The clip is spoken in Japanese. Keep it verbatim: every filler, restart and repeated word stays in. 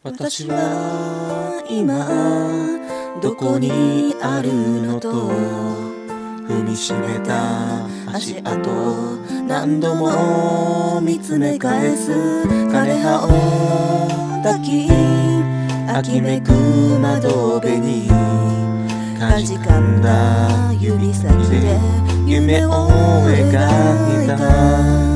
私は今どこにあるのと踏みしめた足跡何度も見つめ返す枯葉を抱き秋めく窓辺にかじかんだ指先で夢を描いた